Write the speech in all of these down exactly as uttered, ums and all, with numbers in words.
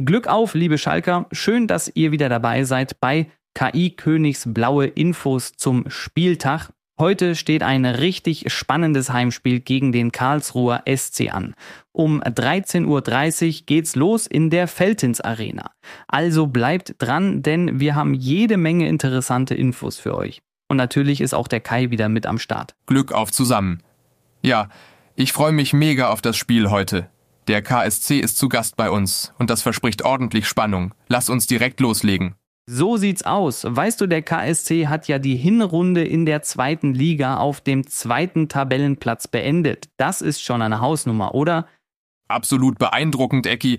Glück auf, liebe Schalker. Schön, dass ihr wieder dabei seid bei K I-Königs blaue Infos zum Spieltag. Heute steht ein richtig spannendes Heimspiel gegen den Karlsruher S C an. Um dreizehn Uhr dreißig geht's los in der Veltins Arena. Also bleibt dran, denn wir haben jede Menge interessante Infos für euch. Und natürlich ist auch der Kai wieder mit am Start. Glück auf zusammen. Ja, ich freue mich mega auf das Spiel heute. Der K S C ist zu Gast bei uns und das verspricht ordentlich Spannung. Lass uns direkt loslegen. So sieht's aus. Weißt du, der K S C hat ja die Hinrunde in der zweiten Liga auf dem zweiten Tabellenplatz beendet. Das ist schon eine Hausnummer, oder? Absolut beeindruckend, Ecki.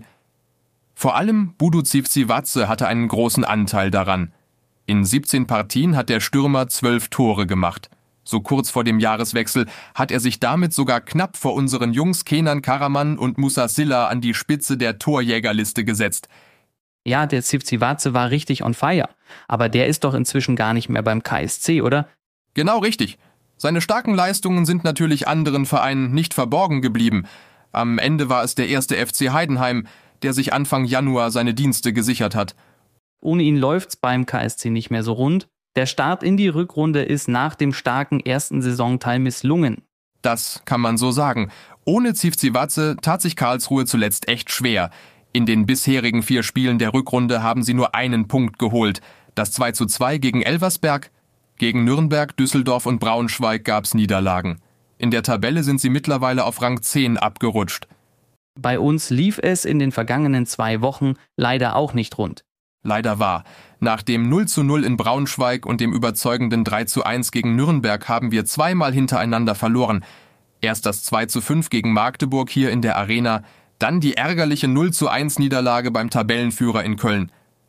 Vor allem Budu Tsivtsivadze hatte einen großen Anteil daran. In siebzehn Partien hat der Stürmer zwölf Tore gemacht. So kurz vor dem Jahreswechsel hat er sich damit sogar knapp vor unseren Jungs Kenan Karaman und Musa Silla an die Spitze der Torjägerliste gesetzt. Ja, der Tsivtsivadze war richtig on fire. Aber der ist doch inzwischen gar nicht mehr beim K S C, oder? Genau richtig. Seine starken Leistungen sind natürlich anderen Vereinen nicht verborgen geblieben. Am Ende war es der erste F C Heidenheim, der sich Anfang Januar seine Dienste gesichert hat. Ohne ihn läuft's beim K S C nicht mehr so rund. Der Start in die Rückrunde ist nach dem starken ersten Saisonteil misslungen. Das kann man so sagen. Ohne Tsivtsivadze tat sich Karlsruhe zuletzt echt schwer. In den bisherigen vier Spielen der Rückrunde haben sie nur einen Punkt geholt. Das zwei zu zwei gegen Elversberg. Gegen Nürnberg, Düsseldorf und Braunschweig gab's Niederlagen. In der Tabelle sind sie mittlerweile auf Rang zehn abgerutscht. Bei uns lief es in den vergangenen zwei Wochen leider auch nicht rund. Leider wahr. Nach dem null zu null in Braunschweig und dem überzeugenden drei zu eins gegen Nürnberg haben wir zweimal hintereinander verloren. Erst das zwei zu fünf gegen Magdeburg hier in der Arena, dann die ärgerliche null zu eins Niederlage beim Tabellenführer in Köln.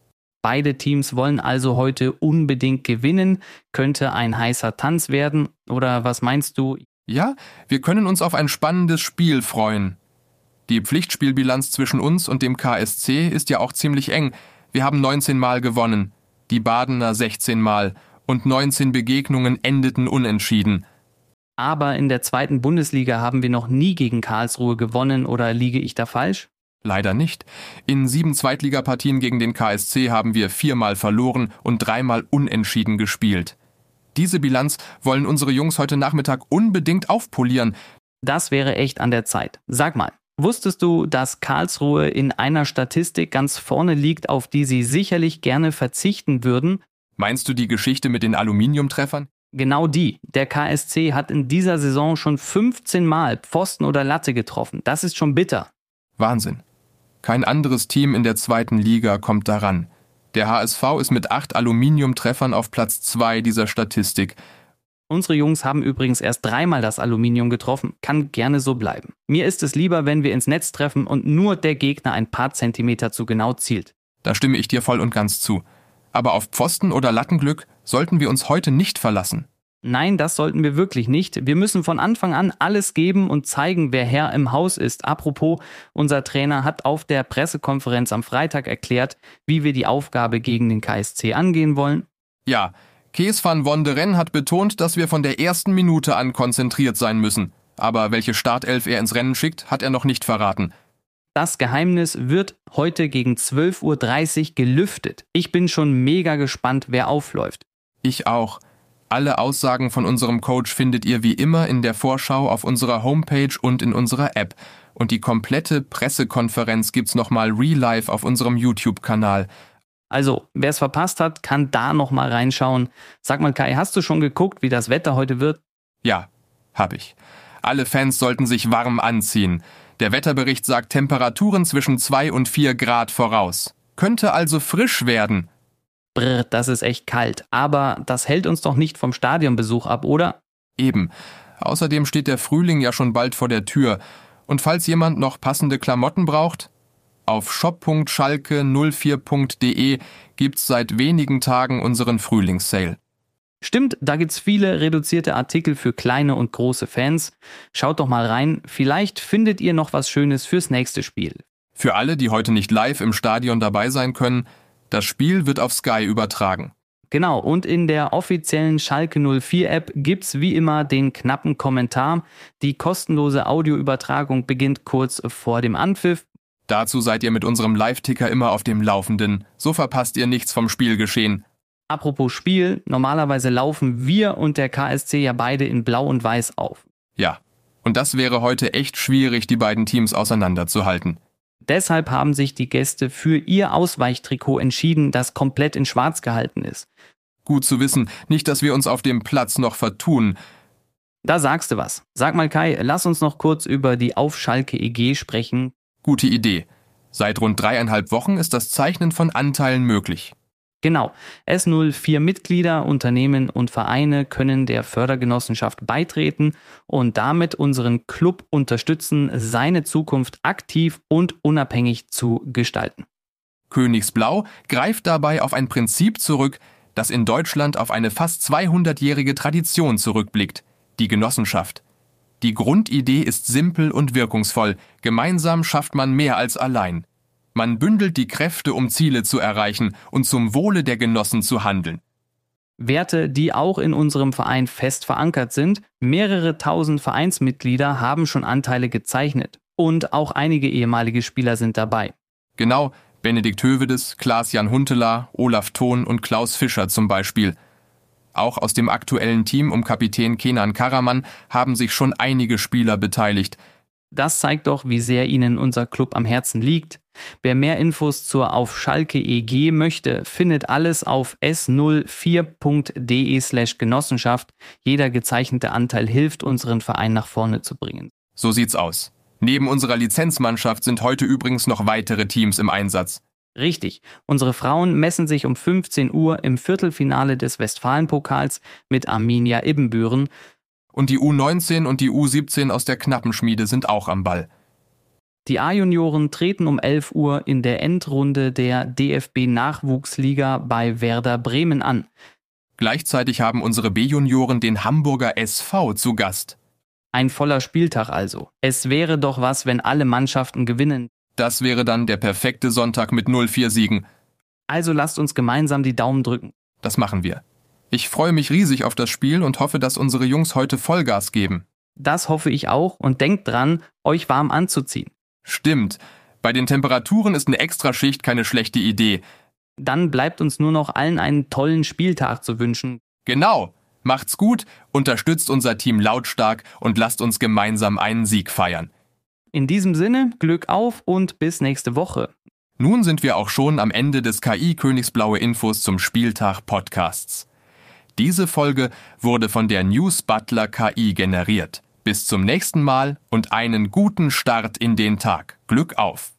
Beide Teams wollen also heute unbedingt gewinnen. Könnte ein heißer Tanz werden, oder was meinst du? Ja, wir können uns auf ein spannendes Spiel freuen. Die Pflichtspielbilanz zwischen uns und dem K S C ist ja auch ziemlich eng. Wir haben neunzehn Mal gewonnen, die Badener sechzehn Mal und neunzehn Begegnungen endeten unentschieden. Aber in der zweiten Bundesliga haben wir noch nie gegen Karlsruhe gewonnen, oder liege ich da falsch? Leider nicht. In sieben Zweitligapartien gegen den K S C haben wir viermal verloren und dreimal unentschieden gespielt. Diese Bilanz wollen unsere Jungs heute Nachmittag unbedingt aufpolieren. Das wäre echt an der Zeit. Sag mal, wusstest du, dass Karlsruhe in einer Statistik ganz vorne liegt, auf die sie sicherlich gerne verzichten würden? Meinst du die Geschichte mit den Aluminiumtreffern? Genau die. Der K S C hat in dieser Saison schon fünfzehn Mal Pfosten oder Latte getroffen. Das ist schon bitter. Wahnsinn. Kein anderes Team in der zweiten Liga kommt daran. Der H S V ist mit acht Aluminiumtreffern auf Platz zwei dieser Statistik. Unsere Jungs haben übrigens erst dreimal das Aluminium getroffen. Kann gerne so bleiben. Mir ist es lieber, wenn wir ins Netz treffen und nur der Gegner ein paar Zentimeter zu genau zielt. Da stimme ich dir voll und ganz zu. Aber auf Pfosten oder Lattenglück sollten wir uns heute nicht verlassen. Nein, das sollten wir wirklich nicht. Wir müssen von Anfang an alles geben und zeigen, wer Herr im Haus ist. Apropos, unser Trainer hat auf der Pressekonferenz am Freitag erklärt, wie wir die Aufgabe gegen den K S C angehen wollen. Ja, Kees van Wonderen hat betont, dass wir von der ersten Minute an konzentriert sein müssen. Aber welche Startelf er ins Rennen schickt, hat er noch nicht verraten. Das Geheimnis wird heute gegen zwölf Uhr dreißig gelüftet. Ich bin schon mega gespannt, wer aufläuft. Ich auch. Alle Aussagen von unserem Coach findet ihr wie immer in der Vorschau auf unserer Homepage und in unserer App. Und die komplette Pressekonferenz gibt's nochmal real live auf unserem YouTube-Kanal. Also, wer es verpasst hat, kann da nochmal reinschauen. Sag mal, Kai, hast du schon geguckt, wie das Wetter heute wird? Ja, hab ich. Alle Fans sollten sich warm anziehen. Der Wetterbericht sagt Temperaturen zwischen zwei und vier Grad voraus. Könnte also frisch werden. Brr, das ist echt kalt. Aber das hält uns doch nicht vom Stadionbesuch ab, oder? Eben. Außerdem steht der Frühling ja schon bald vor der Tür. Und falls jemand noch passende Klamotten braucht, auf shop punkt schalke null vier punkt de gibt's seit wenigen Tagen unseren Frühlingssale. Stimmt, da gibt's viele reduzierte Artikel für kleine und große Fans. Schaut doch mal rein, vielleicht findet ihr noch was Schönes fürs nächste Spiel. Für alle, die heute nicht live im Stadion dabei sein können, das Spiel wird auf Sky übertragen. Genau, und in der offiziellen Schalke null vier App gibt's wie immer den knappen Kommentar. Die kostenlose Audioübertragung beginnt kurz vor dem Anpfiff. Dazu seid ihr mit unserem Live-Ticker immer auf dem Laufenden. So verpasst ihr nichts vom Spielgeschehen. Apropos Spiel, normalerweise laufen wir und der K S C ja beide in Blau und Weiß auf. Ja, und das wäre heute echt schwierig, die beiden Teams auseinanderzuhalten. Deshalb haben sich die Gäste für ihr Ausweichtrikot entschieden, das komplett in Schwarz gehalten ist. Gut zu wissen, nicht, dass wir uns auf dem Platz noch vertun. Da sagst du was. Sag mal Kai, lass uns noch kurz über die Auf Schalke E G sprechen. Gute Idee. Seit rund dreieinhalb Wochen ist das Zeichnen von Anteilen möglich. Genau. S null vier Mitglieder, Unternehmen und Vereine können der Fördergenossenschaft beitreten und damit unseren Club unterstützen, seine Zukunft aktiv und unabhängig zu gestalten. Königsblau greift dabei auf ein Prinzip zurück, das in Deutschland auf eine fast zweihundertjährige Tradition zurückblickt: die Genossenschaft. Die Grundidee ist simpel und wirkungsvoll. Gemeinsam schafft man mehr als allein. Man bündelt die Kräfte, um Ziele zu erreichen und zum Wohle der Genossen zu handeln. Werte, die auch in unserem Verein fest verankert sind. Mehrere tausend Vereinsmitglieder haben schon Anteile gezeichnet. Und auch einige ehemalige Spieler sind dabei. Genau, Benedikt Hövedes, Klaas-Jan Huntelaar, Olaf Thon und Klaus Fischer zum Beispiel. Auch aus dem aktuellen Team um Kapitän Kenan Karaman haben sich schon einige Spieler beteiligt. Das zeigt doch, wie sehr ihnen unser Club am Herzen liegt. Wer mehr Infos zur Auf Schalke E G möchte, findet alles auf s null vier punkt de slash Genossenschaft. Jeder gezeichnete Anteil hilft, unseren Verein nach vorne zu bringen. So sieht's aus. Neben unserer Lizenzmannschaft sind heute übrigens noch weitere Teams im Einsatz. Richtig. Unsere Frauen messen sich um fünfzehn Uhr im Viertelfinale des Westfalenpokals mit Arminia Ibbenbüren. Und die U neunzehn und die U siebzehn aus der Knappenschmiede sind auch am Ball. Die A-Junioren treten um elf Uhr in der Endrunde der D F B-Nachwuchsliga bei Werder Bremen an. Gleichzeitig haben unsere B-Junioren den Hamburger S V zu Gast. Ein voller Spieltag also. Es wäre doch was, wenn alle Mannschaften gewinnen. Das wäre dann der perfekte Sonntag mit null vier Siegen. Also lasst uns gemeinsam die Daumen drücken. Das machen wir. Ich freue mich riesig auf das Spiel und hoffe, dass unsere Jungs heute Vollgas geben. Das hoffe ich auch und denkt dran, euch warm anzuziehen. Stimmt. Bei den Temperaturen ist eine Extraschicht keine schlechte Idee. Dann bleibt uns nur noch allen einen tollen Spieltag zu wünschen. Genau. Macht's gut, unterstützt unser Team lautstark und lasst uns gemeinsam einen Sieg feiern. In diesem Sinne, Glück auf und bis nächste Woche. Nun sind wir auch schon am Ende des K I Königsblaue Infos zum Spieltag Podcasts. Diese Folge wurde von der News Butler K I generiert. Bis zum nächsten Mal und einen guten Start in den Tag. Glück auf!